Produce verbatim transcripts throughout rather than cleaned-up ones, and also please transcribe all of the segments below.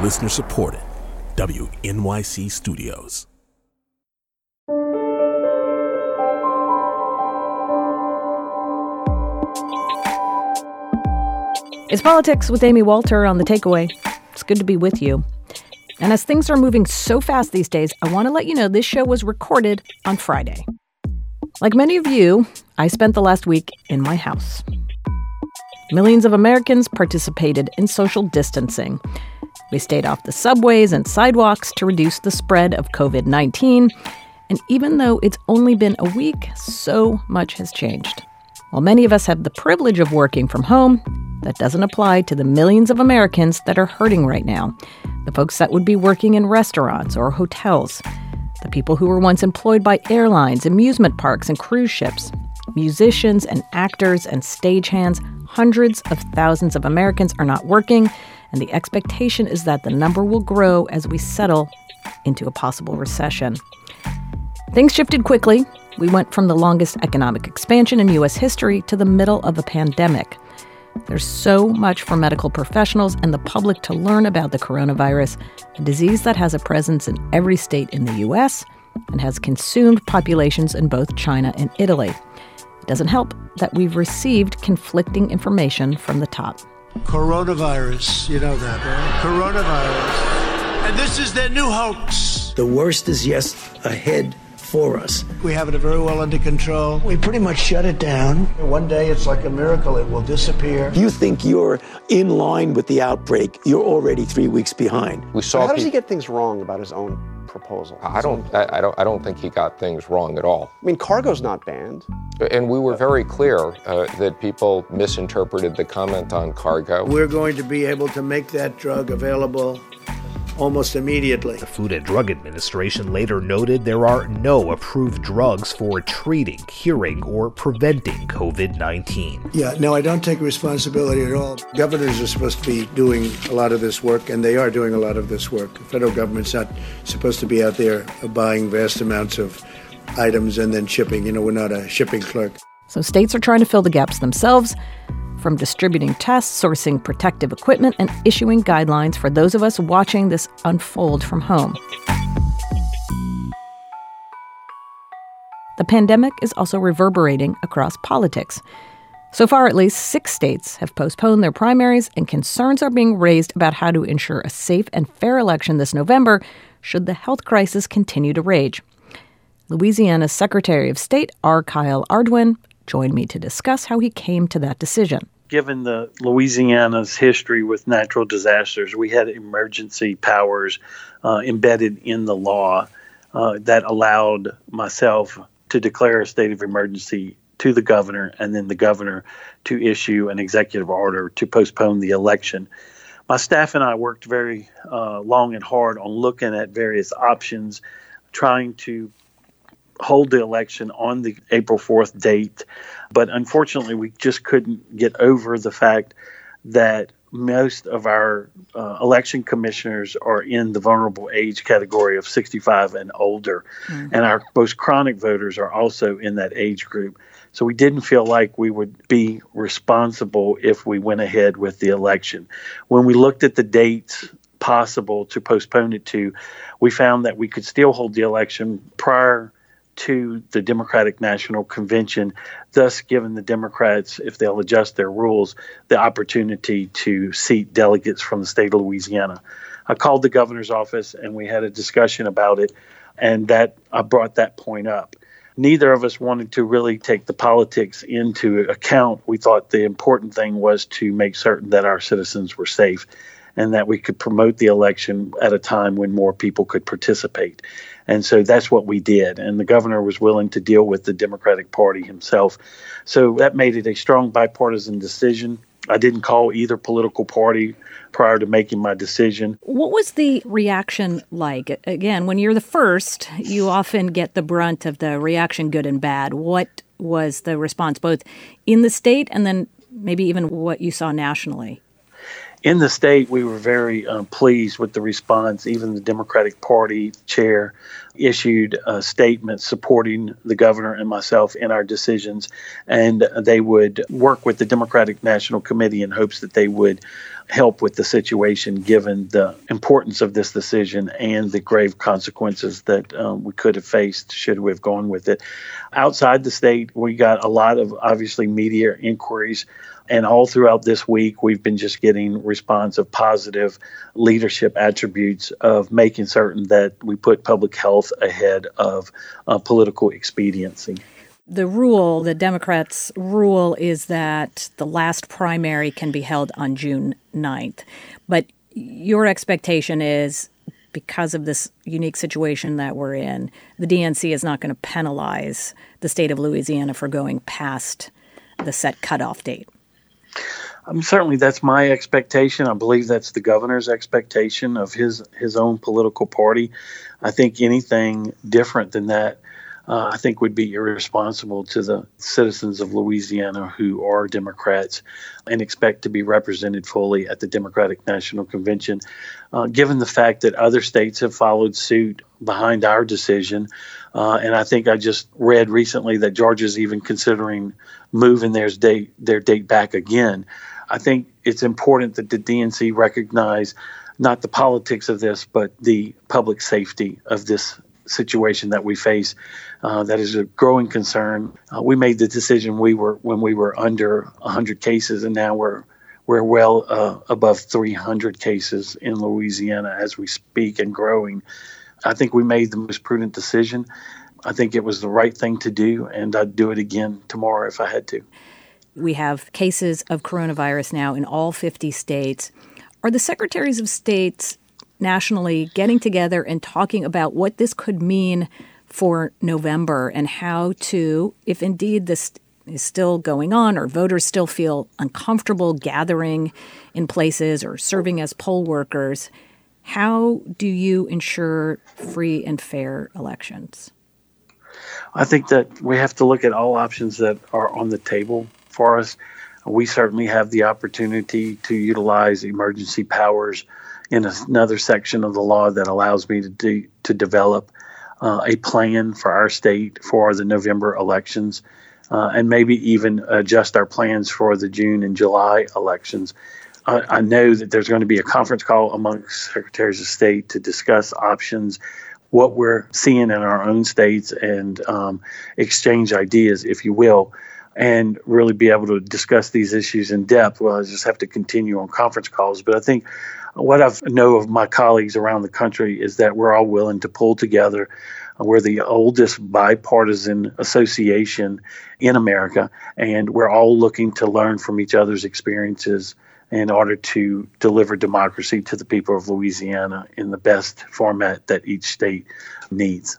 Listener supported. W N Y C Studios. It's Politics with Amy Walter on The Takeaway. It's good to be with you. And as things are moving so fast these days, I want to let you know this show was recorded on Friday. Like many of you, I spent the last week in my house. Millions of Americans participated in social distancing. We stayed off the subways and sidewalks to reduce the spread of covid nineteen. And even though it's only been a week, so much has changed. While many of us have the privilege of working from home, that doesn't apply to the millions of Americans that are hurting right now. The folks that would be working in restaurants or hotels. The people who were once employed by airlines, amusement parks, and cruise ships. Musicians and actors and stagehands. Hundreds of thousands of Americans are not working, and the expectation is that the number will grow as we settle into a possible recession. Things shifted quickly. We went from the longest economic expansion in U S history to the middle of a pandemic. There's so much for medical professionals and the public to learn about the coronavirus, a disease that has a presence in every state in the U S and has consumed populations in both China and Italy. It doesn't help that we've received conflicting information from the top. Coronavirus, you know that, right? Coronavirus. And this is their new hoax. The worst is yet ahead for us. We have it very well under control. We pretty much shut it down. One day it's like a miracle, it will disappear. You think you're in line with the outbreak, you're already three weeks behind. We saw. How does he get things wrong about his own proposal? I don't. I, I don't. I don't think he got things wrong at all. I mean, cargo's not banned. And we were very clear uh, that people misinterpreted the comment on cargo. We're going to be able to make that drug available almost immediately. The Food and Drug Administration later noted there are no approved drugs for treating, curing, or preventing covid nineteen. Yeah, no, I don't take responsibility at all. Governors are supposed to be doing a lot of this work, and they are doing a lot of this work. The federal government's not supposed to be out there buying vast amounts of items and then shipping. You know, we're not a shipping clerk. So states are trying to fill the gaps themselves, from distributing tests, sourcing protective equipment, and issuing guidelines for those of us watching this unfold from home. The pandemic is also reverberating across politics. So far, at least six states have postponed their primaries, and concerns are being raised about how to ensure a safe and fair election this November should the health crisis continue to rage. Louisiana's Secretary of State, R. Kyle Ardoin, joined me to discuss how he came to that decision. Given the Louisiana's history with natural disasters, we had emergency powers uh, embedded in the law uh, that allowed myself to declare a state of emergency to the governor, and then the governor to issue an executive order to postpone the election. My staff and I worked very uh, long and hard on looking at various options, trying to hold the election on the April fourth date. But unfortunately, we just couldn't get over the fact that most of our uh, election commissioners are in the vulnerable age category of sixty-five and older. Mm-hmm. And our most chronic voters are also in that age group. So we didn't feel like we would be responsible if we went ahead with the election. When we looked at the dates possible to postpone it to, we found that we could still hold the election prior to the Democratic National Convention, thus giving the Democrats, if they'll adjust their rules, the opportunity to seat delegates from the state of Louisiana. I called the governor's office and we had a discussion about it, and that I brought that point up. Neither of us wanted to really take the politics into account. We thought the important thing was to make certain that our citizens were safe and that we could promote the election at a time when more people could participate. And so that's what we did. And the governor was willing to deal with the Democratic Party himself. So that made it a strong bipartisan decision. I didn't call either political party prior to making my decision. What was the reaction like? Again, when you're the first, you often get the brunt of the reaction, good and bad. What was the response, both in the state and then maybe even what you saw nationally? In the state, we were very uh, pleased with the response. Even the Democratic Party chair issued a statement supporting the governor and myself in our decisions, and they would work with the Democratic National Committee in hopes that they would help with the situation given the importance of this decision and the grave consequences that um, we could have faced should we have gone with it. Outside the state, we got a lot of, obviously, media inquiries. And all throughout this week, we've been just getting response of positive leadership attributes of making certain that we put public health ahead of uh, political expediency. The rule, the Democrats' rule, is that the last primary can be held on June ninth. But your expectation is, because of this unique situation that we're in, the D N C is not going to penalize the state of Louisiana for going past the set cutoff date. Um, certainly, that's my expectation. I believe that's the governor's expectation of his his own political party. I think anything different than that, uh, I think, would be irresponsible to the citizens of Louisiana who are Democrats and expect to be represented fully at the Democratic National Convention. Uh, given the fact that other states have followed suit behind our decision, uh, and I think I just read recently that Georgia's even considering moving their date their date back again. I think it's important that the D N C recognize not the politics of this, but the public safety of this situation that we face. Uh, that is a growing concern. Uh, we made the decision we were when we were under one hundred cases, and now we're we're well uh, above three hundred cases in Louisiana as we speak and growing. I think we made the most prudent decision. I think it was the right thing to do, and I'd do it again tomorrow if I had to. We have cases of coronavirus now in all fifty states. Are the secretaries of states nationally getting together and talking about what this could mean for November and how to, if indeed this is still going on or voters still feel uncomfortable gathering in places or serving as poll workers, how do you ensure free and fair elections? I think that we have to look at all options that are on the table for us. We certainly have the opportunity to utilize emergency powers in another section of the law that allows me to do, to develop uh, a plan for our state for the November elections, uh, and maybe even adjust our plans for the June and July elections. I, I know that there's going to be a conference call amongst secretaries of state to discuss options, what we're seeing in our own states, and um, exchange ideas, if you will, and really be able to discuss these issues in depth. Well, I just have to continue on conference calls. But I think what I know of my colleagues around the country is that we're all willing to pull together. We're the oldest bipartisan association in America, and we're all looking to learn from each other's experiences in order to deliver democracy to the people of Louisiana in the best format that each state needs.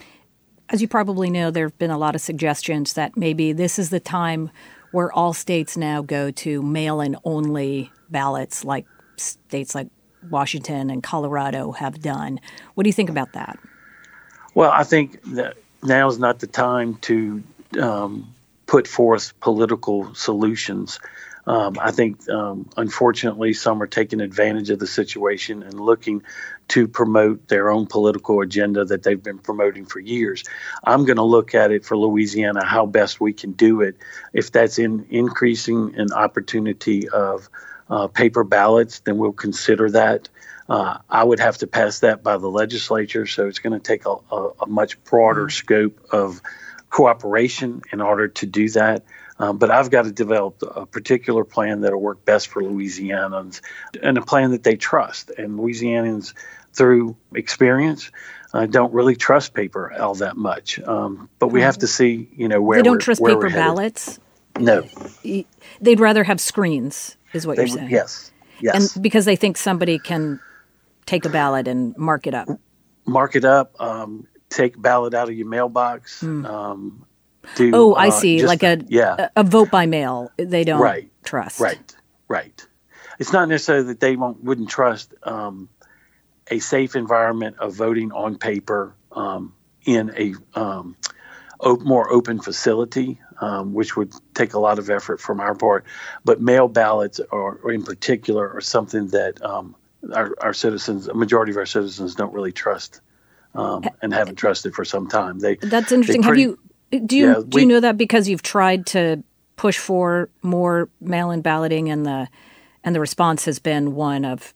As you probably know, there have been a lot of suggestions that maybe this is the time where all states now go to mail-in only ballots like states like Washington and Colorado have done. What do you think about that? Well, I think that now is not the time to um, put forth political solutions. Um, I think, um, unfortunately, some are taking advantage of the situation and looking to promote their own political agenda that they've been promoting for years. I'm going to look at it for Louisiana, how best we can do it. If that's in increasing an opportunity of uh, paper ballots, then we'll consider that. Uh, I would have to pass that by the legislature, so it's going to take a, a, a much broader scope of cooperation in order to do that. Um, but I've got to develop a particular plan that will work best for Louisianans and a plan that they trust. And Louisianans, through experience, uh, don't really trust paper all that much. Um, but we have to see, you know, where they don't we're, trust where paper we're headed. ballots. No, they'd rather have screens, is what they, you're saying. Yes, yes. And because they think somebody can take a ballot and mark it up. Mark it up. Um, take a ballot out of your mailbox. Mm. Um, Do, oh, I uh, see. just, like a, yeah. a a vote by mail. They don't right. trust. Right, right. It's not necessarily that they won't, wouldn't trust um, a safe environment of voting on paper um, in a um, op- more open facility. um, which would take a lot of effort from our part. But mail ballots, are, or in particular, are something that um, our, our citizens, a majority of our citizens, don't really trust um, and haven't trusted for some time. They That's interesting. pretty, Have you do you yeah, do we, you know that because you've tried to push for more mail-in balloting and the and the response has been one of,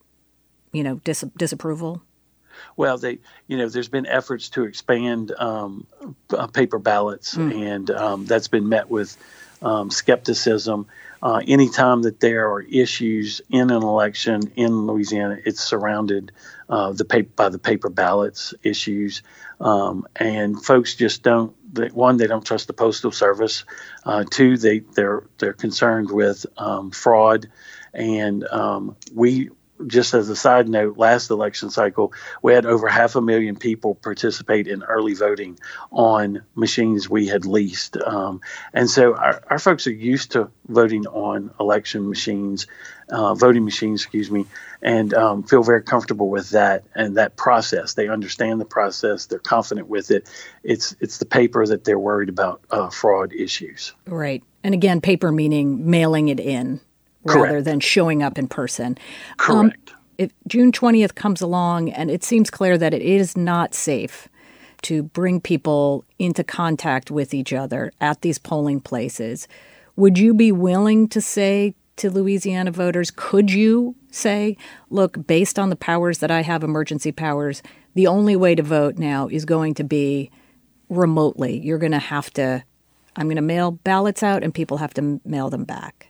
you know, dis- disapproval? Well, they, you know, there's been efforts to expand um, uh, paper ballots, mm. and um, that's been met with um, skepticism. Uh, anytime that there are issues in an election in Louisiana, it's surrounded uh, the paper, by the paper ballots issues, um, and folks just don't. They, one, they don't trust the Postal Service. Uh, two, they they're they're concerned with um, fraud, and um, we. Just as a side note, last election cycle, we had over half a million people participate in early voting on machines we had leased. Um, and so our, our folks are used to voting on election machines, uh, voting machines, excuse me, and um, feel very comfortable with that and that process. They understand the process. They're confident with it. It's it's the paper that they're worried about uh, fraud issues. Right. And again, paper meaning mailing it in. Rather Correct. than showing up in person. Correct. Um, if June twentieth comes along and it seems clear that it is not safe to bring people into contact with each other at these polling places, would you be willing to say to Louisiana voters, could you say, look, based on the powers that I have, emergency powers, the only way to vote now is going to be remotely. You're going to have to, I'm going to mail ballots out and people have to mail them back.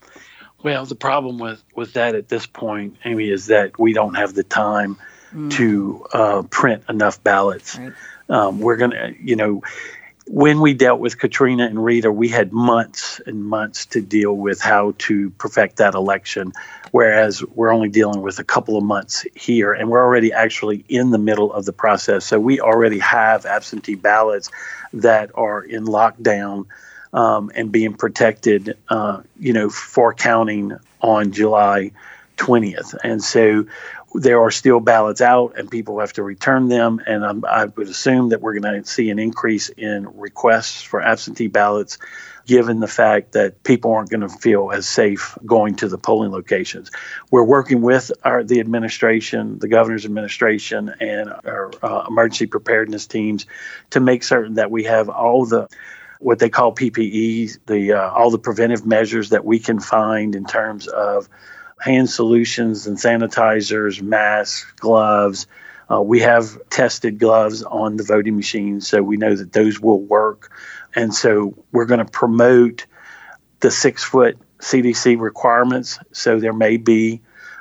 Well, the problem with, with that at this point, Amy, is that we don't have the time mm. to uh, print enough ballots. Right. Um, we're going to, you know, when we dealt with Katrina and Rita, we had months and months to deal with how to perfect that election, whereas we're only dealing with a couple of months here, and we're already actually in the middle of the process. So we already have absentee ballots that are in lockdown Um, and being protected, uh, you know, for counting on July twentieth. And so there are still ballots out and people have to return them. And um, I would assume that we're going to see an increase in requests for absentee ballots, given the fact that people aren't going to feel as safe going to the polling locations. We're working with our, the administration, the governor's administration, and our uh, emergency preparedness teams to make certain that we have all the what they call P P Es, the uh, all the preventive measures that we can find in terms of hand solutions and sanitizers, masks, gloves. Uh, we have tested gloves on the voting machines, so we know that those will work. And so we're going to promote the six-foot C D C requirements, so there may be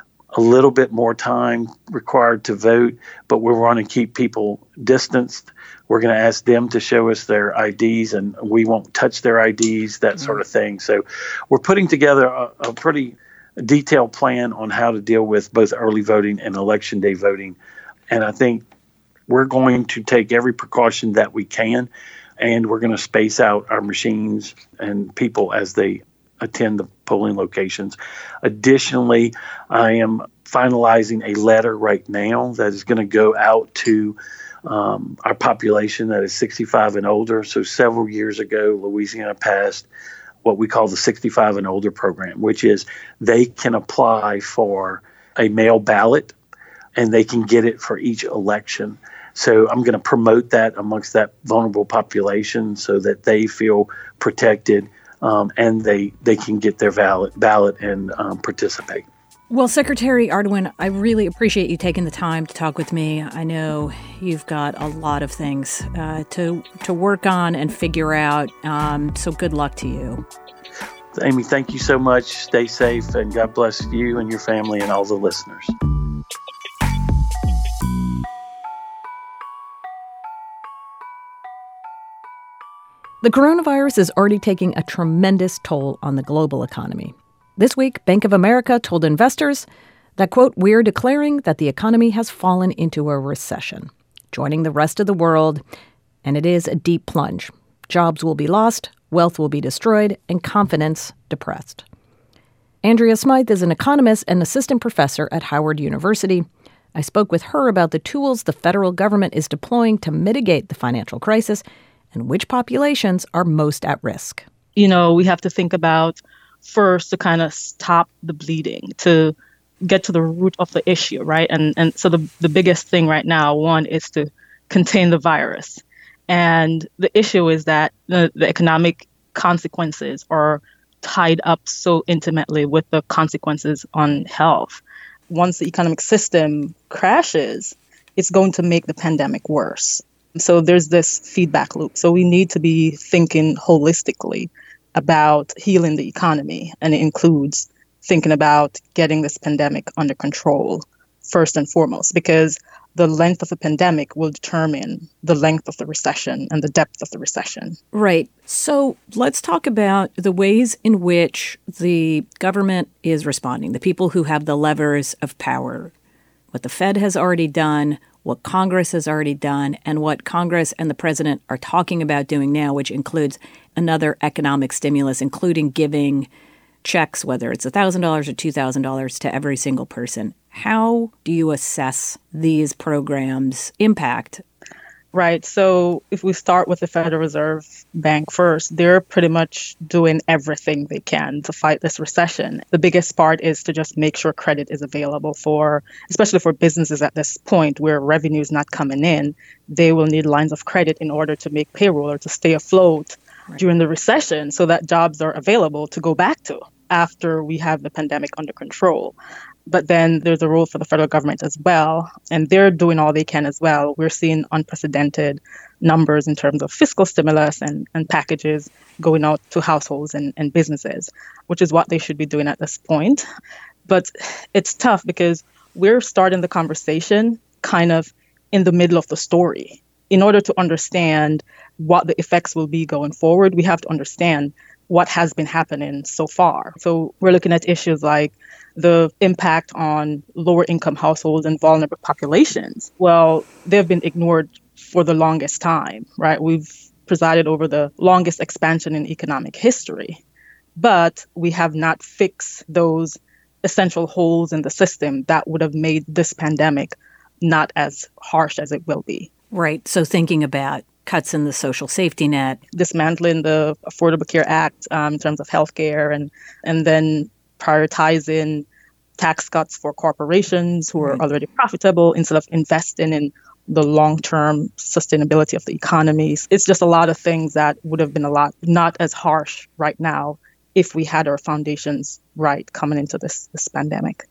a little bit more time required to vote, but we're going to keep people distanced. We're going to ask them to show us their I Ds, and we won't touch their I Ds, that mm-hmm. sort of thing. So we're putting together a, a pretty detailed plan on how to deal with both early voting and election day voting. And I think we're going to take every precaution that we can, and we're going to space out our machines and people as they attend the polling locations. Additionally, I am finalizing a letter right now that is going to go out to um, our population that is sixty-five and older. So several years ago, Louisiana passed what we call the sixty-five and older program, which is they can apply for a mail ballot and they can get it for each election. So I'm going to promote that amongst that vulnerable population so that they feel protected um, and they, they can get their ballot, ballot and um, participate. Well, Secretary Ardoin, I really appreciate you taking the time to talk with me. I know you've got a lot of things uh, to to work on and figure out, um, so good luck to you. Amy, thank you so much. Stay safe, and God bless you and your family and all the listeners. The coronavirus is already taking a tremendous toll on the global economy. This week, Bank of America told investors that, quote, we're declaring that the economy has fallen into a recession, joining the rest of the world, and it is a deep plunge. Jobs will be lost, wealth will be destroyed, and confidence depressed. Andrea Smythe is an economist and assistant professor at Howard University. I spoke with her about the tools the federal government is deploying to mitigate the financial crisis and which populations are most at risk. You know, we have to think about first to kind of stop the bleeding, to get to the root of the issue, right? And and so the, the biggest thing right now, one, is to contain the virus. And the issue is that the, the economic consequences are tied up so intimately with the consequences on health. Once the economic system crashes, it's going to make the pandemic worse. So there's this feedback loop. So we need to be thinking holistically about healing the economy, and it includes thinking about getting this pandemic under control first and foremost, because the length of the pandemic will determine the length of the recession and the depth of the recession. Right. So let's talk about the ways in which the government is responding, the people who have the levers of power, what the Fed has already done, what Congress has already done, and what Congress and the president are talking about doing now, which includes another economic stimulus, including giving checks, whether it's one thousand dollars or two thousand dollars, to every single person. How do you assess these programs' impact? Right. So if we start with the Federal Reserve Bank first, they're pretty much doing everything they can to fight this recession. The biggest part is to just make sure credit is available for, especially for businesses at this point where revenue is not coming in. They will need lines of credit in order to make payroll or to stay afloat right. during the recession, so that jobs are available to go back to after we have the pandemic under control. But then there's a role for the federal government as well, and they're doing all they can as well. We're seeing unprecedented numbers in terms of fiscal stimulus and, and packages going out to households and, and businesses, which is what they should be doing at this point. But it's tough because we're starting the conversation kind of in the middle of the story. In order to understand what the effects will be going forward, we have to understand what has been happening so far. So we're looking at issues like the impact on lower income households and vulnerable populations. Well, they've been ignored for the longest time, right? We've presided over the longest expansion in economic history, but we have not fixed those essential holes in the system that would have made this pandemic not as harsh as it will be. Right. So thinking about cuts in the social safety net, dismantling the Affordable Care Act um, in terms of healthcare, and and then prioritizing tax cuts for corporations who are right. already profitable instead of investing in the long-term sustainability of the economies. It's just a lot of things that would have been a lot not as harsh right now if we had our foundations right coming into this, this pandemic.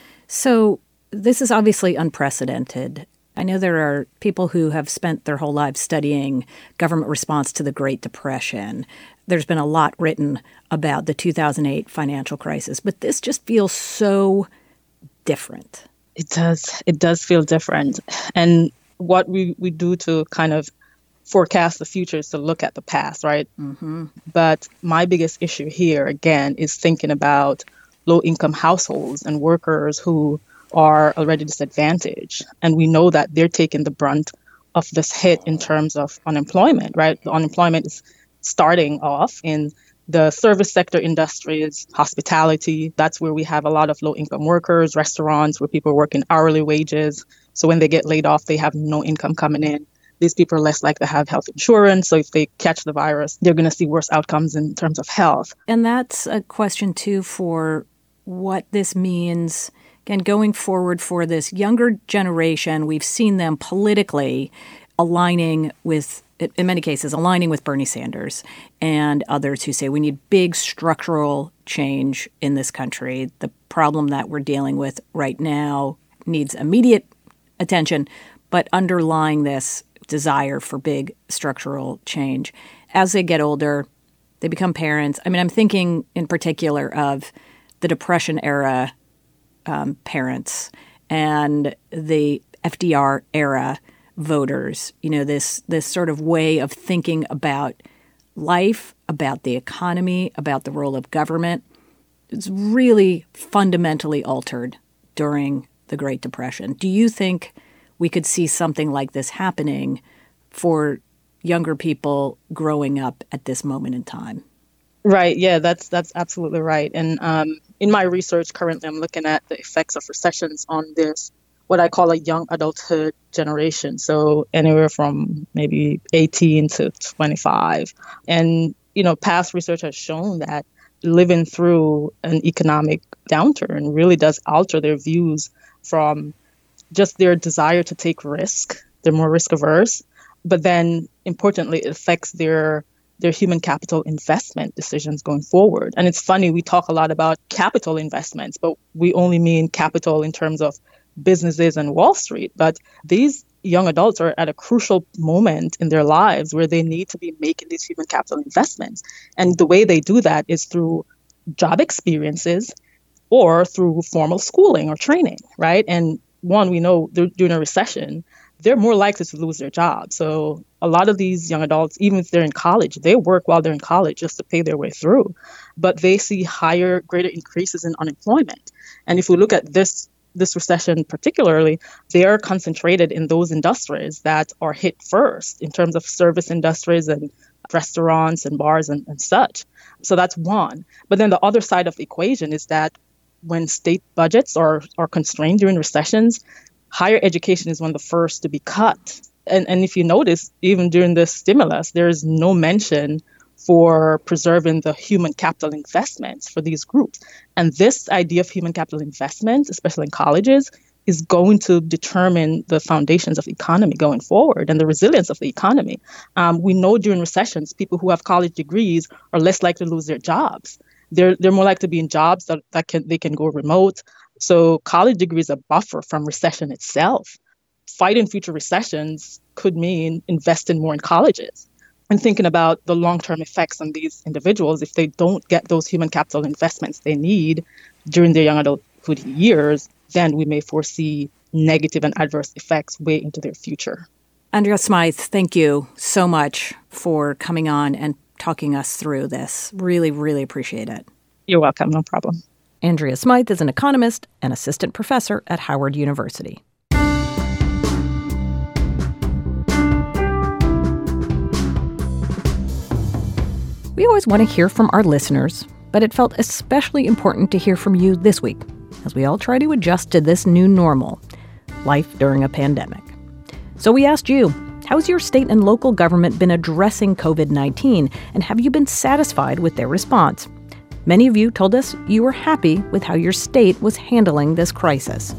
So this is obviously unprecedented. I know there are people who have spent their whole lives studying government response to the Great Depression. There's been a lot written about the two thousand eight financial crisis, but this just feels so different. It does. It does feel different. And what we, we do to kind of forecast the future is to look at the past, right? Mm-hmm. But my biggest issue here, again, is thinking about low-income households and workers who are already disadvantaged. And we know that they're taking the brunt of this hit in terms of unemployment, right? The unemployment is starting off in the service sector industries, hospitality. That's where we have a lot of low-income workers, restaurants where people are working hourly wages. So when they get laid off, they have no income coming in. These people are less likely to have health insurance. So if they catch the virus, they're going to see worse outcomes in terms of health. And that's a question, too, for what this means. Again, going forward for this younger generation, we've seen them politically aligning with, in many cases, aligning with Bernie Sanders and others who say we need big structural change in this country. The problem that we're dealing with right now needs immediate attention, but underlying this desire for big structural change. As they get older, they become parents. I mean, I'm thinking in particular of the Depression era Um, parents and the F D R era voters, you know, this this sort of way of thinking about life, about the economy, about the role of government. It's really fundamentally altered during the Great Depression. Do you think we could see something like this happening for younger people growing up at this moment in time? Right. Yeah, that's that's absolutely right. And um, in my research currently, I'm looking at the effects of recessions on this what I call a young adulthood generation. So anywhere from maybe eighteen to twenty-five. And, you know, past research has shown that living through an economic downturn really does alter their views from just their desire to take risk. They're more risk averse. But then importantly, it affects their their human capital investment decisions going forward. And it's funny, we talk a lot about capital investments, but we only mean capital in terms of businesses and Wall Street. But these young adults are at a crucial moment in their lives where they need to be making these human capital investments. And the way they do that is through job experiences or through formal schooling or training, right? And one, we know during a recession, they're more likely to lose their job. So a lot of these young adults, even if they're in college, they work while they're in college just to pay their way through. But they see higher, greater increases in unemployment. And if we look at this this recession particularly, they are concentrated in those industries that are hit first in terms of service industries and restaurants and bars and, and such. So that's one. But then the other side of the equation is that when state budgets are, are constrained during recessions, higher education is one of the first to be cut. And, and if you notice, even during this stimulus, there is no mention for preserving the human capital investments for these groups. And this idea of human capital investments, especially in colleges, is going to determine the foundations of the economy going forward and the resilience of the economy. Um, we know during recessions, people who have college degrees are less likely to lose their jobs. They're they're more likely to be in jobs that, that can they can go remote. So college degree is a buffer from recession itself. Fighting future recessions could mean investing more in colleges and thinking about the long-term effects on these individuals if they don't get those human capital investments they need during their young adulthood years. Then we may foresee negative and adverse effects way into their future. Andrea Smythe, thank you so much for coming on and talking us through this. Really, really appreciate it. You're welcome. No problem. Andrea Smythe is an economist and assistant professor at Howard University. We always want to hear from our listeners, but it felt especially important to hear from you this week as we all try to adjust to this new normal, life during a pandemic. So we asked you, how's your state and local government been addressing covid nineteen, and have you been satisfied with their response? Many of you told us you were happy with how your state was handling this crisis.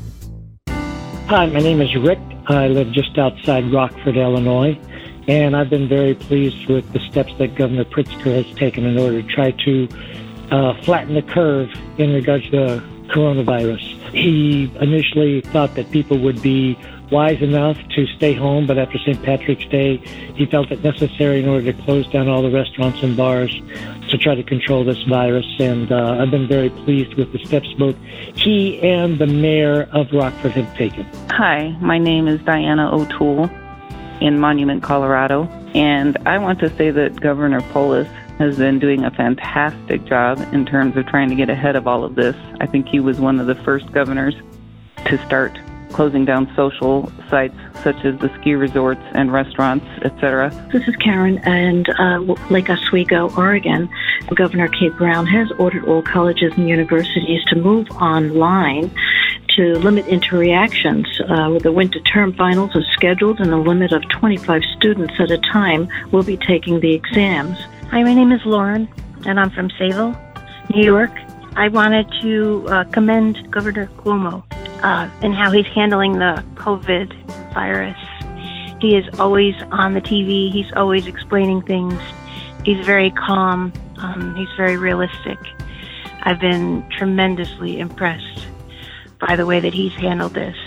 Hi, my name is Rick. I live just outside Rockford, Illinois, and I've been very pleased with the steps that Governor Pritzker has taken in order to try to uh, flatten the curve in regards to the coronavirus. He initially thought that people would be wise enough to stay home, but after Saint Patrick's Day, he felt it necessary in order to close down all the restaurants and bars to try to control this virus. And uh, I've been very pleased with the steps both he and the mayor of Rockford have taken. Hi, my name is Diana O'Toole in Monument, Colorado, and I want to say that Governor Polis has been doing a fantastic job in terms of trying to get ahead of all of this. I think he was one of the first governors to start closing down social sites such as the ski resorts and restaurants, et cetera. This is Karen, and uh, Lake Oswego, Oregon. Governor Kate Brown has ordered all colleges and universities to move online to limit interreactions. Uh, with the winter term finals are scheduled, and a limit of twenty-five students at a time will be taking the exams. Hi, my name is Lauren, and I'm from Sayville, New York. I wanted to uh, commend Governor Cuomo uh, and how he's handling the COVID virus. He is always on the T V. He's always explaining things. He's very calm. Um, he's very realistic. I've been tremendously impressed by the way that he's handled this.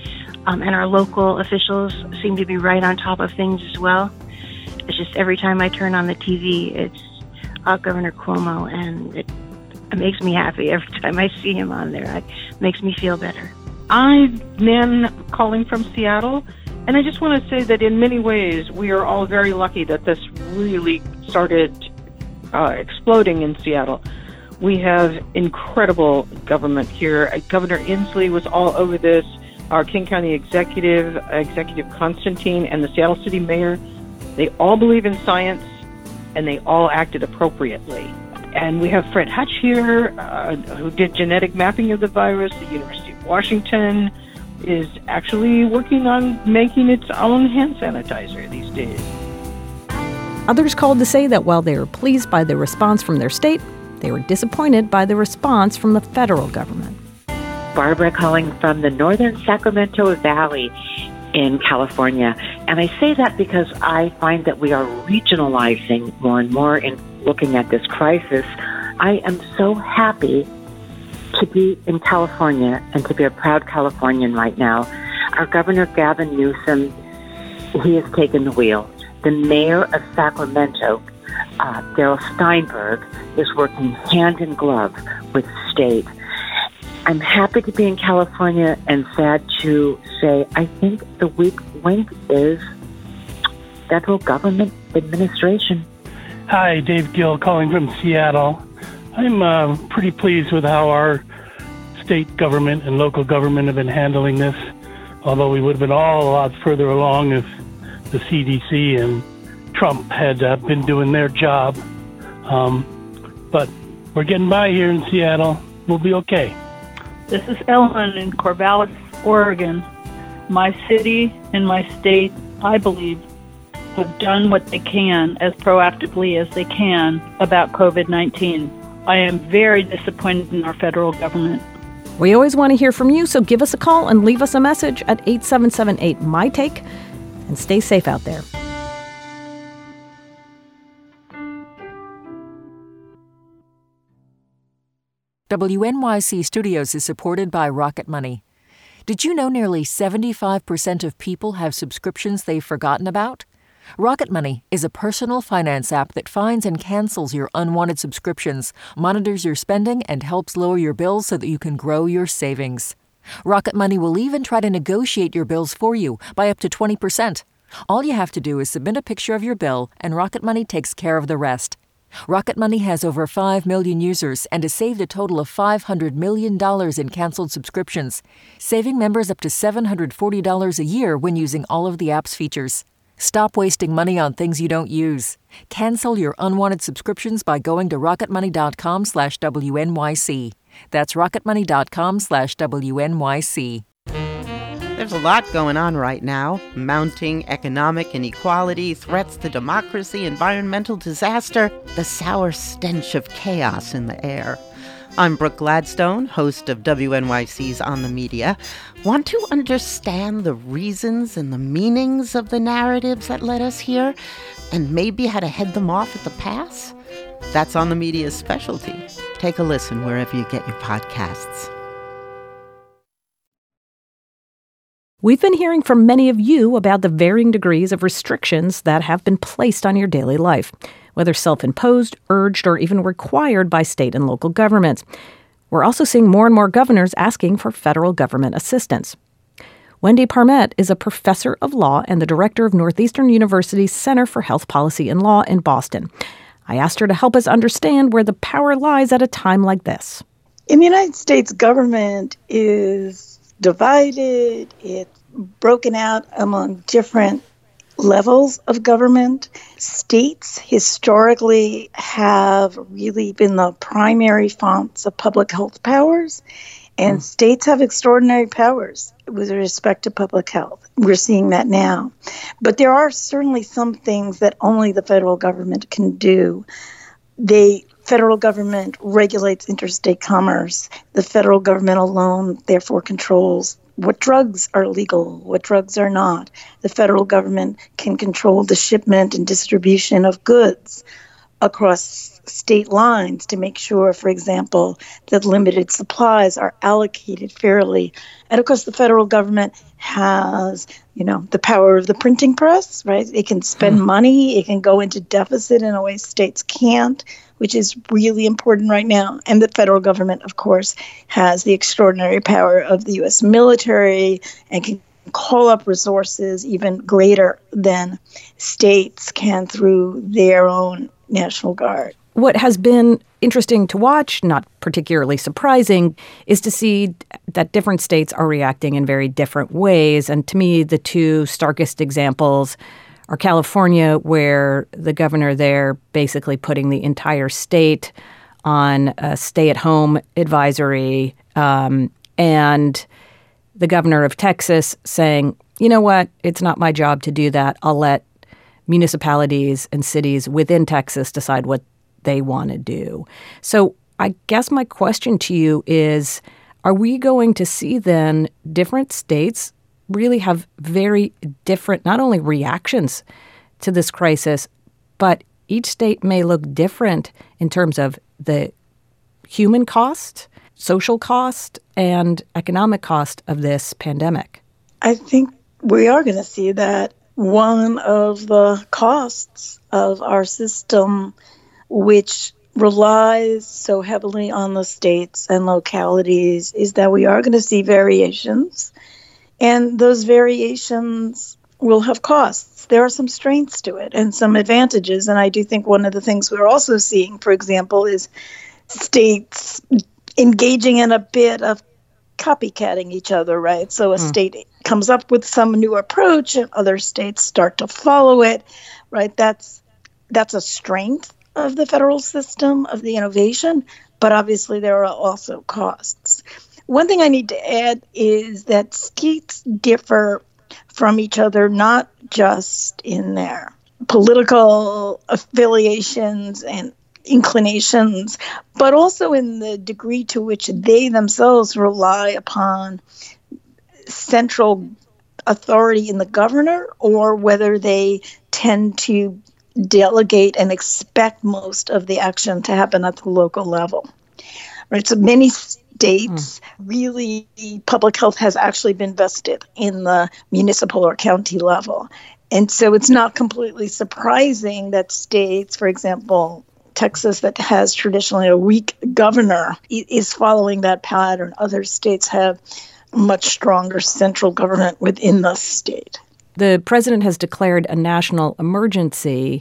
Um, and our local officials seem to be right on top of things as well. It's just every time I turn on the T V, it's uh, Governor Cuomo, and it, it makes me happy every time I see him on there. It makes me feel better. I'm Nan calling from Seattle, and I just want to say that in many ways we are all very lucky that this really started uh, exploding in Seattle. We have incredible government here. Governor Inslee was all over this. Our King County executive, Executive Constantine, and the Seattle City Mayor, they all believe in science, and they all acted appropriately. And we have Fred Hutch here, uh, who did genetic mapping of the virus, the University of Washington, is actually working on making its own hand sanitizer these days. Others called to say that while they were pleased by the response from their state, they were disappointed by the response from the federal government. Barbara calling from the northern Sacramento Valley in California. And I say that because I find that we are regionalizing more and more in looking at this crisis. I am so happy to be in California and to be a proud Californian right now. Our Governor Gavin Newsom, he has taken the wheel. The mayor of Sacramento, uh, Darrell Steinberg, is working hand in glove with the state. I'm happy to be in California and sad to say I think the weak link is federal government administration. Hi, Dave Gill calling from Seattle. I'm uh, pretty pleased with how our state government and local government have been handling this, although we would have been all a lot further along if the C D C and Trump had uh, been doing their job. Um, but we're getting by here in Seattle. We'll be okay. This is Ellen in Corvallis, Oregon. My city and my state, I believe, have done what they can as proactively as they can about covid nineteen. I am very disappointed in our federal government. We always want to hear from you, so give us a call and leave us a message at eight seven seven eight, M Y Take, and stay safe out there. W N Y C Studios is supported by Rocket Money. Did you know nearly seventy-five percent of people have subscriptions they've forgotten about? Rocket Money is a personal finance app that finds and cancels your unwanted subscriptions, monitors your spending, and helps lower your bills so that you can grow your savings. Rocket Money will even try to negotiate your bills for you by up to twenty percent. All you have to do is submit a picture of your bill, and Rocket Money takes care of the rest. Rocket Money has over five million users and has saved a total of five hundred million dollars in canceled subscriptions, saving members up to seven hundred forty dollars a year when using all of the app's features. Stop wasting money on things you don't use. Cancel your unwanted subscriptions by going to rocketmoney.com slash WNYC. That's rocketmoney.com slash WNYC. There's a lot going on right now. Mounting economic inequality, threats to democracy, environmental disaster, the sour stench of chaos in the air. I'm Brooke Gladstone, host of W N Y C's On the Media. Want to understand the reasons and the meanings of the narratives that led us here, and maybe how to head them off at the pass? That's On the Media's specialty. Take a listen wherever you get your podcasts. We've been hearing from many of you about the varying degrees of restrictions that have been placed on your daily life, whether self-imposed, urged, or even required by state and local governments. We're also seeing more and more governors asking for federal government assistance. Wendy Parmet is a professor of law and the director of Northeastern University's Center for Health Policy and Law in Boston. I asked her to help us understand where the power lies at a time like this. In the United States, government is divided, it's broken out among different levels of government. States historically have really been the primary fonts of public health powers, and mm. states have extraordinary powers with respect to public health. We're seeing that now. But there are certainly some things that only the federal government can do. The federal government regulates interstate commerce. The federal government alone, therefore, controls what drugs are legal, what drugs are not. The federal government can control the shipment and distribution of goods across state lines to make sure, for example, that limited supplies are allocated fairly. And of course, the federal government has, you know, the power of the printing press, right? It can spend hmm. money, it can go into deficit in a way states can't, which is really important right now. And the federal government, of course, has the extraordinary power of the U S military and can call up resources even greater than states can through their own National Guard. What has been interesting to watch, not particularly surprising, is to see that different states are reacting in very different ways. And to me, the two starkest examples are California, where the governor there basically putting the entire state on a stay-at-home advisory, um, and the governor of Texas saying, you know what, it's not my job to do that. I'll let municipalities and cities within Texas decide what they want to do. So I guess my question to you is, are we going to see then different states really have very different, not only reactions to this crisis, but each state may look different in terms of the human cost, social cost, and economic cost of this pandemic? I think we are going to see that. One of the costs of our system, which relies so heavily on the states and localities, is that we are going to see variations. And those variations will have costs. There are some strengths to it and some advantages. And I do think one of the things we're also seeing, for example, is states engaging in a bit of copycatting each other, right? So a mm. state comes up with some new approach and other states start to follow it, right? That's that's a strength of the federal system, of the innovation, but obviously there are also costs. One thing I need to add is that states differ from each other, not just in their political affiliations and inclinations, but also in the degree to which they themselves rely upon central authority in the governor, or whether they tend to delegate and expect most of the action to happen at the local level. Right. So many states, mm. really, public health has actually been vested in the municipal or county level. And so it's not completely surprising that states, for example, Texas, that has traditionally a weak governor, is following that pattern. Other states have much stronger central government within the state. The president has declared a national emergency,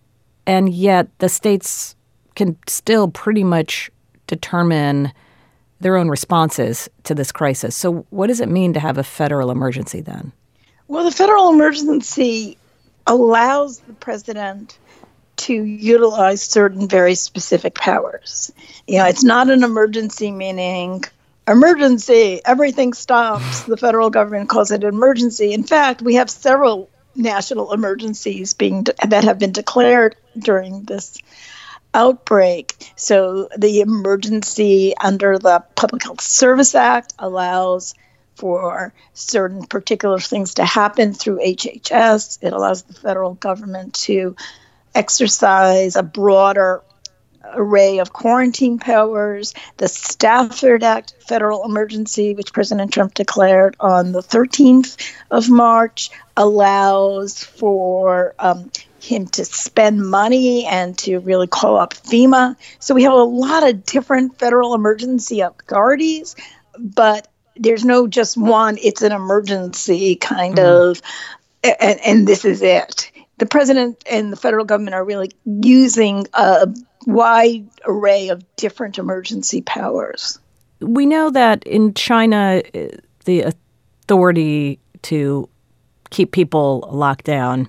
and yet the states can still pretty much determine their own responses to this crisis. So what does it mean to have a federal emergency then? Well, the federal emergency allows the president to utilize certain very specific powers. You know, it's not an emergency meaning emergency, everything stops. The federal government calls it an emergency. In fact, we have several national emergencies being de- that have been declared during this outbreak. So the emergency under the Public Health Service Act allows for certain particular things to happen through H H S. It allows the federal government to exercise a broader array of quarantine powers. The Stafford Act federal emergency, which President Trump declared on the thirteenth of March, allows for um, him to spend money and to really call up FEMA. So we have a lot of different federal emergency authorities, but there's no just one, it's an emergency kind mm-hmm. of, and, and this is it. The president and the federal government are really using a wide array of different emergency powers. We know that in China, the authority to keep people locked down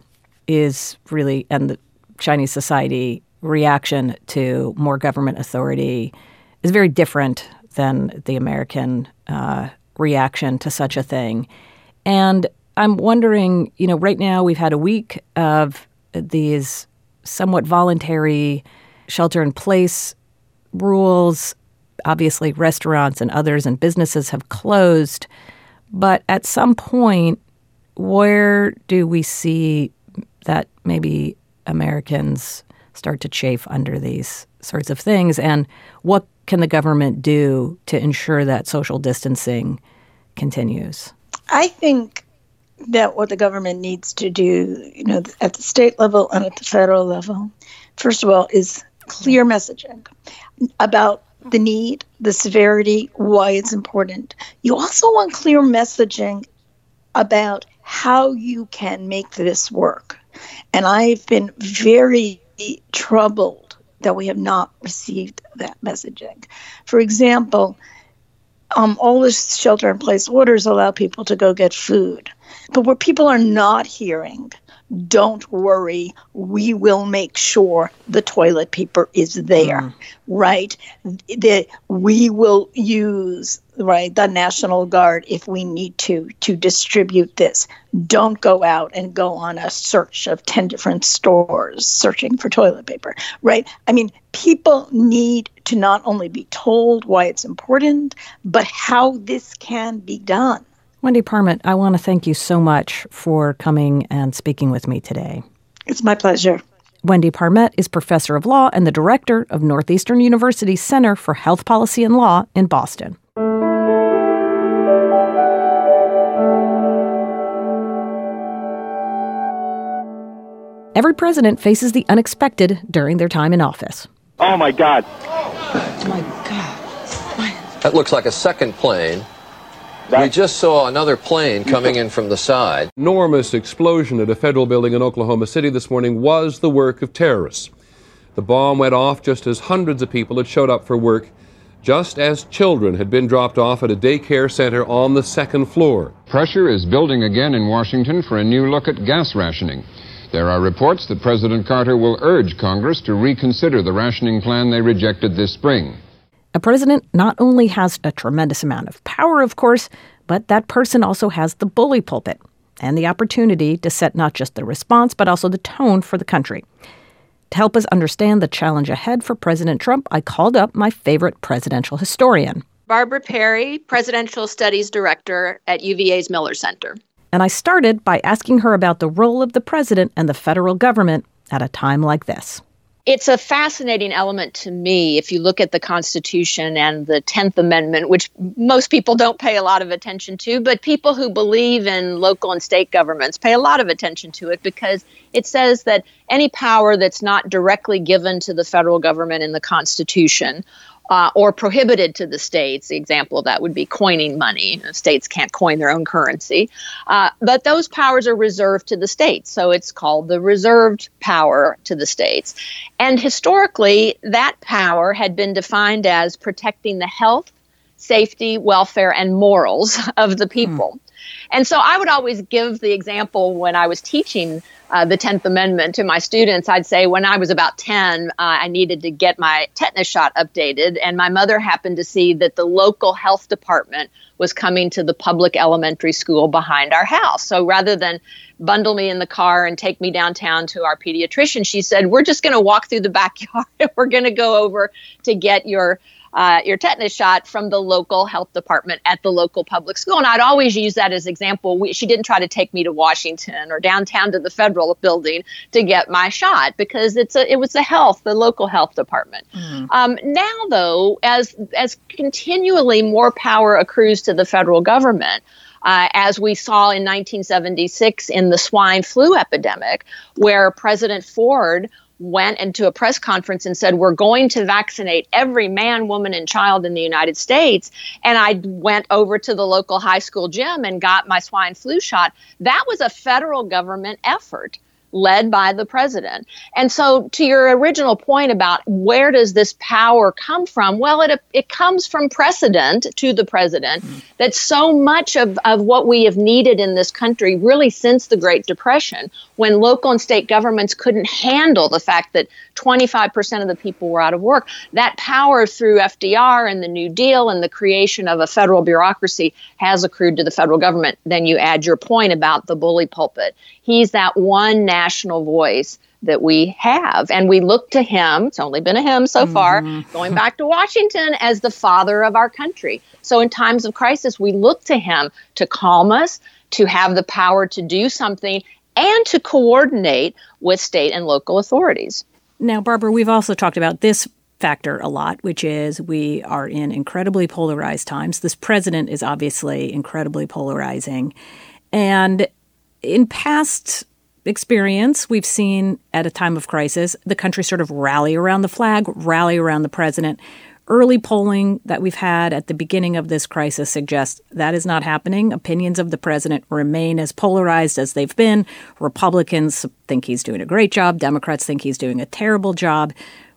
is really, and the Chinese society reaction to more government authority is very different than the American uh, reaction to such a thing. And I'm wondering, you know, right now we've had a week of these somewhat voluntary shelter-in-place rules. Obviously, restaurants and others and businesses have closed. But at some point, where do we see that maybe Americans start to chafe under these sorts of things? And what can the government do to ensure that social distancing continues? I think that what the government needs to do, you know, at the state level and at the federal level, first of all, is clear messaging about the need, the severity, why it's important. You also want clear messaging about how you can make this work. And I've been very troubled that we have not received that messaging. For example, um, all the shelter-in-place orders allow people to go get food. But what people are not hearing don't worry, we will make sure the toilet paper is there, mm. right? The, we will use, right, the National Guard if we need to, to distribute this. Don't go out and go on a search of ten different stores searching for toilet paper, right? I mean, people need to not only be told why it's important, but how this can be done. Wendy Parmet, I want to thank you so much for coming and speaking with me today. It's my pleasure. Wendy Parmet is professor of law and the director of Northeastern University's Center for Health Policy and Law in Boston. Every president faces the unexpected during their time in office. Oh, my God. Oh, my God. That looks like a second plane. We just saw another plane coming in from the side. Enormous explosion at a federal building in Oklahoma City this morning was the work of terrorists. The bomb went off just as hundreds of people had showed up for work, just as children had been dropped off at a daycare center on the second floor. Pressure is building again in Washington for a new look at gas rationing. There are reports that President Carter will urge Congress to reconsider the rationing plan they rejected this spring. A president not only has a tremendous amount of power, of course, but that person also has the bully pulpit and the opportunity to set not just the response, but also the tone for the country. To help us understand the challenge ahead for President Trump, I called up my favorite presidential historian. Barbara Perry, Presidential Studies Director at U V A's Miller Center. And I started by asking her about the role of the president and the federal government at a time like this. It's a fascinating element to me if you look at the Constitution and the tenth Amendment, which most people don't pay a lot of attention to, but people who believe in local and state governments pay a lot of attention to it because it says that any power that's not directly given to the federal government in the Constitution Uh, or prohibited to the states. The example of that would be coining money. States can't coin their own currency. Uh, but those powers are reserved to the states. So it's called the reserved power to the states. And historically, that power had been defined as protecting the health, safety, welfare, and morals of the people. Hmm. And so I would always give the example when I was teaching uh, the tenth Amendment to my students. I'd say when I was about ten, uh, I needed to get my tetanus shot updated. And my mother happened to see that the local health department was coming to the public elementary school behind our house. So rather than bundle me in the car and take me downtown to our pediatrician, she said, we're just going to walk through the backyard. We're going to go over to get your Uh, your tetanus shot from the local health department at the local public school. And I'd always use that as example. We, she didn't try to take me to Washington or downtown to the federal building to get my shot because it's a, it was the health, the local health department. Mm. Um, now, though, as as continually more power accrues to the federal government, Uh, as we saw in nineteen seventy-six in the swine flu epidemic, where President Ford went into a press conference and said, we're going to vaccinate every man, woman, and child in the United States. And I went over to the local high school gym and got my swine flu shot. That was a federal government effort led by the president. And so to your original point about where does this power come from? Well, it it comes from precedent to the president mm-hmm. that so much of, of what we have needed in this country really since the Great Depression, when local and state governments couldn't handle the fact that twenty-five percent of the people were out of work, that power through F D R and the New Deal and the creation of a federal bureaucracy has accrued to the federal government. Then you add your point about the bully pulpit. He's that one national voice that we have. And we look to him, it's only been a him so far, mm-hmm. going back to Washington, as the father of our country. So in times of crisis, we look to him to calm us, to have the power to do something, and to coordinate with state and local authorities. Now, Barbara, we've also talked about this factor a lot, which is we are in incredibly polarized times. This president is obviously incredibly polarizing. And in past experience, we've seen at a time of crisis, the country sort of rally around the flag, rally around the president. Early polling that we've had at the beginning of this crisis suggests that is not happening. Opinions of the president remain as polarized as they've been. Republicans think he's doing a great job. Democrats think he's doing a terrible job.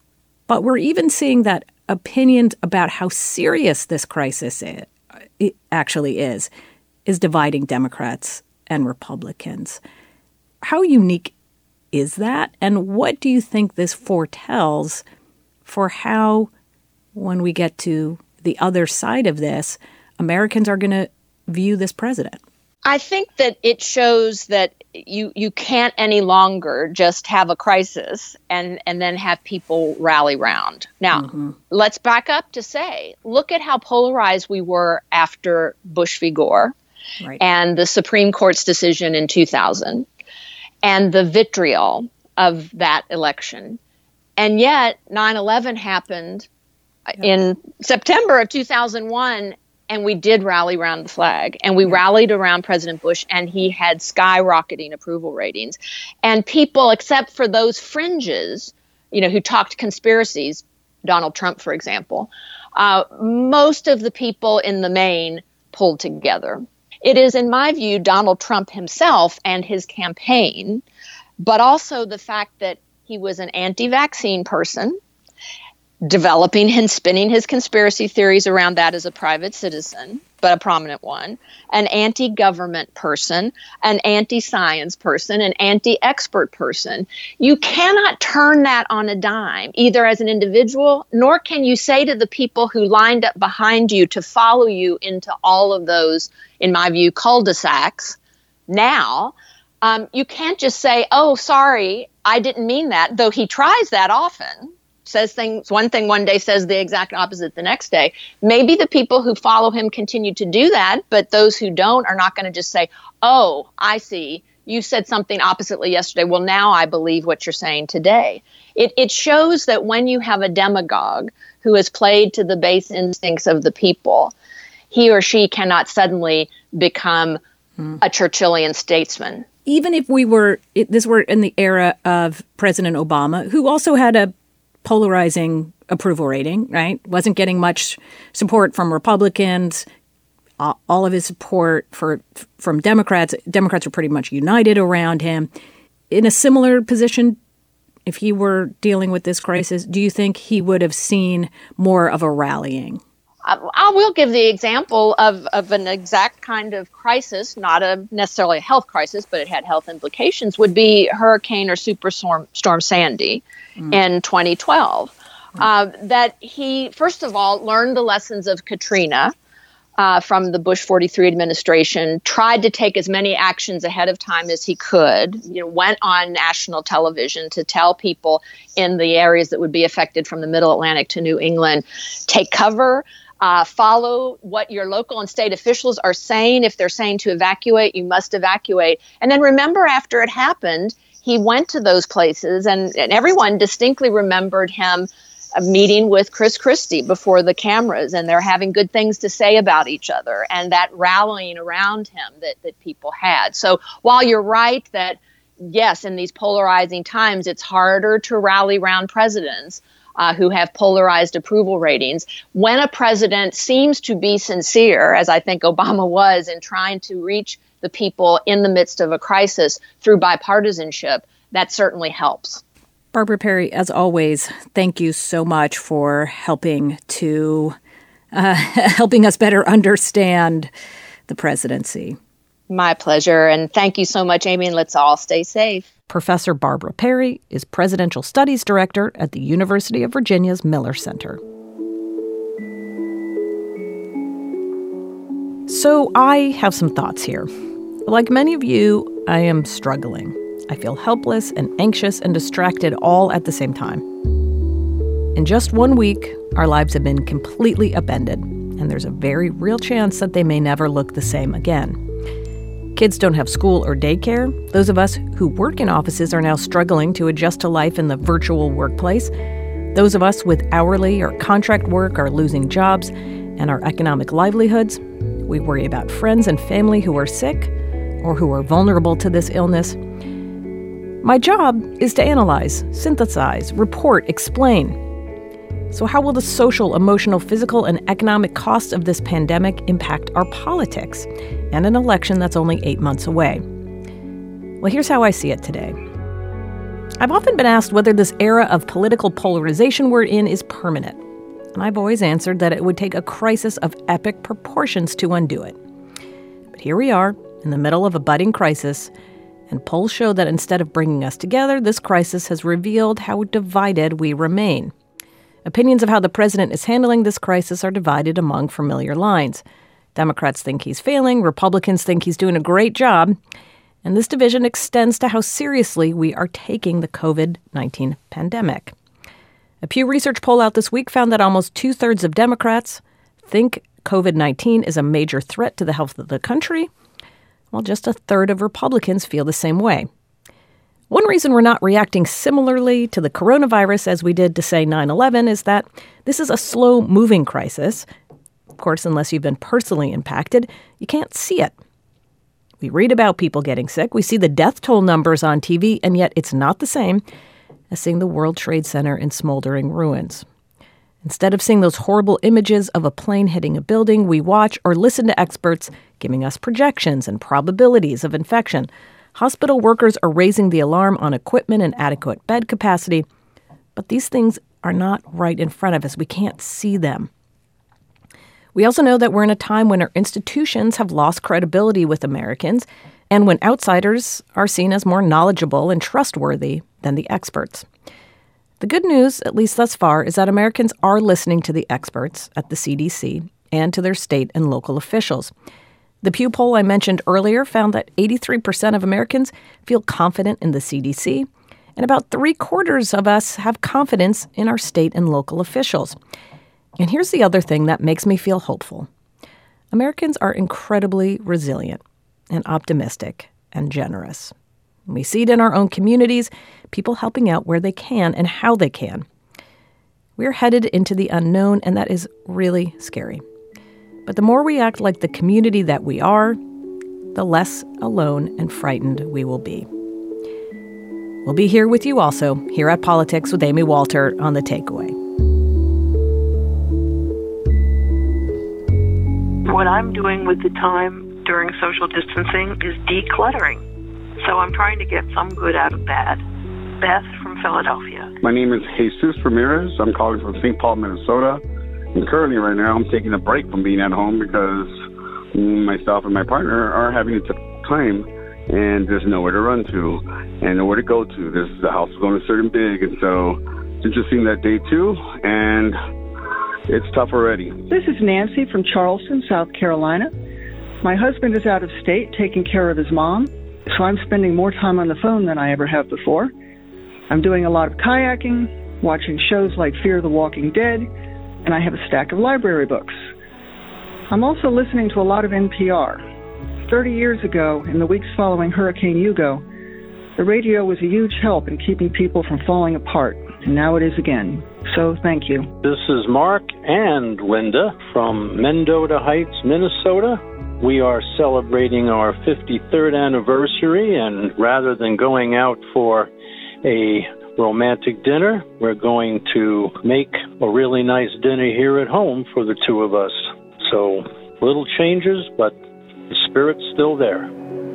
But we're even seeing that opinions about how serious this crisis is, it actually is, is dividing Democrats and Republicans. How unique is that? And what do you think this foretells for how, when we get to the other side of this, Americans are going to view this president? I think that it shows that you you can't any longer just have a crisis and, and then have people rally round. Now, mm-hmm. let's back up to say, look at how polarized we were after Bush v. Gore right. and the Supreme Court's decision in two thousand and the vitriol of that election. And yet nine eleven happened yep. in September of two thousand one. And we did rally around the flag, and we rallied around President Bush, and he had skyrocketing approval ratings. And people, except for those fringes, you know, who talked conspiracies, Donald Trump, for example, uh, most of the people in the main pulled together. It is, in my view, Donald Trump himself and his campaign, but also the fact that he was an anti-vaccine person, developing and spinning his conspiracy theories around that as a private citizen, but a prominent one, an anti-government person, an anti-science person, an anti-expert person. You cannot turn that on a dime, either as an individual, nor can you say to the people who lined up behind you to follow you into all of those, in my view, cul-de-sacs now, um, you can't just say, oh, sorry, I didn't mean that, though he tries that often. Says things, one thing one day, says the exact opposite the next day. Maybe the people who follow him continue to do that, but those who don't are not going to just say, oh, I see, you said something oppositely yesterday. Well, now I believe what you're saying today. It, it shows that when you have a demagogue who has played to the base instincts of the people, he or she cannot suddenly become hmm. a Churchillian statesman. Even if we were, it, this were in the era of President Obama, who also had a polarizing approval rating, right? Wasn't getting much support from Republicans. Uh, all of his support for from Democrats. Democrats were pretty much united around him. In a similar position, if he were dealing with this crisis, do you think he would have seen more of a rallying? I, I will give the example of, of an exact kind of crisis, not a necessarily a health crisis, but it had health implications, would be Hurricane or Superstorm Storm Sandy mm. in twenty twelve. Mm. Uh, that he, first of all, learned the lessons of Katrina uh, from the Bush forty-three administration, tried to take as many actions ahead of time as he could, you know, went on national television to tell people in the areas that would be affected from the Middle Atlantic to New England, take cover. Uh, follow what your local and state officials are saying. If they're saying to evacuate, you must evacuate. And then remember, after it happened, he went to those places, and, and everyone distinctly remembered him uh, meeting with Chris Christie before the cameras, and they're having good things to say about each other, and that rallying around him that, that people had. So while you're right that, yes, in these polarizing times, it's harder to rally around presidents, Uh, who have polarized approval ratings. When a president seems to be sincere, as I think Obama was, in trying to reach the people in the midst of a crisis through bipartisanship, that certainly helps. Barbara Perry, as always, thank you so much for helping to uh, helping us better understand the presidency. My pleasure. And thank you so much, Amy, and let's all stay safe. Professor Barbara Perry is Presidential Studies Director at the University of Virginia's Miller Center. So I have some thoughts here. Like many of you, I am struggling. I feel helpless and anxious and distracted all at the same time. In just one week, our lives have been completely upended, and there's a very real chance that they may never look the same again. Kids don't have school or daycare. Those of us who work in offices are now struggling to adjust to life in the virtual workplace. Those of us with hourly or contract work are losing jobs and our economic livelihoods. We worry about friends and family who are sick or who are vulnerable to this illness. My job is to analyze, synthesize, report, explain. So how will the social, emotional, physical, and economic costs of this pandemic impact our politics and an election that's only eight months away? Well, here's how I see it today. I've often been asked whether this era of political polarization we're in is permanent. And I've always answered that it would take a crisis of epic proportions to undo it. But here we are, in the middle of a budding crisis, And polls show that instead of bringing us together, this crisis has revealed how divided we remain. Opinions of how the president is handling this crisis are divided among familiar lines. Democrats think he's failing, Republicans think he's doing a great job, and this division extends to how seriously we are taking the covid nineteen pandemic. A Pew Research poll out this week found that almost two-thirds of Democrats think covid nineteen is a major threat to the health of the country, while just a third of Republicans feel the same way. One reason we're not reacting similarly to the coronavirus as we did to, say, nine eleven is that this is a slow-moving crisis. Of course, unless you've been personally impacted, you can't see it. We read about people getting sick, we see the death toll numbers on T V, and yet it's not the same as seeing the World Trade Center in smoldering ruins. Instead of seeing those horrible images of a plane hitting a building, we watch or listen to experts giving us projections and probabilities of infection. Hospital workers are raising the alarm on equipment and adequate bed capacity, but these things are not right in front of us. We can't see them. We also know that we're in a time when our institutions have lost credibility with Americans and when outsiders are seen as more knowledgeable and trustworthy than the experts. The good news, at least thus far, is that Americans are listening to the experts at the C D C and to their state and local officials. The Pew poll I mentioned earlier found that eighty-three percent of Americans feel confident in the C D C, and about three-quarters of us have confidence in our state and local officials. And here's the other thing that makes me feel hopeful. Americans are incredibly resilient and optimistic and generous. We see it in our own communities, people helping out where they can and how they can. We're headed into the unknown, and that is really scary. But the more we act like the community that we are, the less alone and frightened we will be. We'll be here with you also, here at Politics with Amy Walter on The Takeaway. What I'm doing with the time during social distancing is decluttering. So I'm trying to get some good out of bad. Beth from Philadelphia. My name is Jesus Ramirez. I'm calling from Saint Paul, Minnesota. And currently right now I'm taking a break from being at home because myself and my partner are having a tough time and there's nowhere to run to and nowhere to go to. This the house is going to certain big, and so it's interesting that day two, and it's tough already. This is Nancy from Charleston, South Carolina. My husband is out of state taking care of his mom, so I'm spending more time on the phone than I ever have before. I'm doing a lot of kayaking, watching shows like Fear the Walking Dead, and I have a stack of library books. I'm also listening to a lot of N P R. Thirty years ago, in the weeks following Hurricane Hugo, the radio was a huge help in keeping people from falling apart, and now it is again. So thank you. This is Mark and Linda from Mendota Heights, Minnesota. We are celebrating our fifty-third anniversary, and rather than going out for a romantic dinner, we're going to make a really nice dinner here at home for the two of us. So little changes, but the spirit's still there.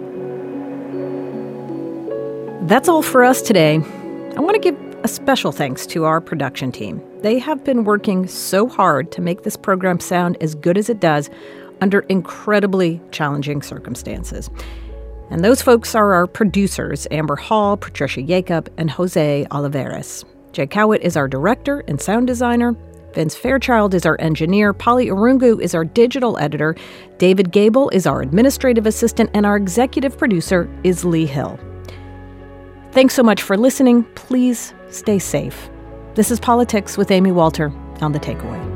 That's all for us today. I want to give a special thanks to our production team. They have been working so hard to make this program sound as good as it does under incredibly challenging circumstances. And those folks are our producers, Amber Hall, Patricia Jacob, and Jose Olivares. Jay Cowit is our director and sound designer. Vince Fairchild is our engineer. Polly Arungu is our digital editor. David Gable is our administrative assistant. And our executive producer is Lee Hill. Thanks so much for listening. Please stay safe. This is Politics with Amy Walter on The Takeaway.